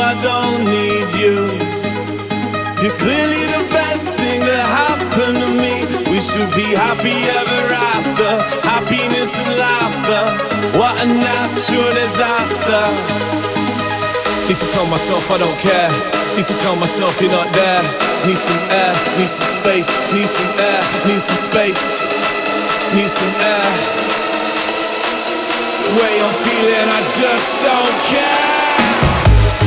I don't need you. You're clearly the best thing that happened to me. We should be happy ever after. Happiness and laughter. What a natural disaster. Need to tell myself I don't care. Need to tell myself you're not there. Need some air, need some space. Need some air, need some space. Need some air. The way I'm feeling, I just don't care.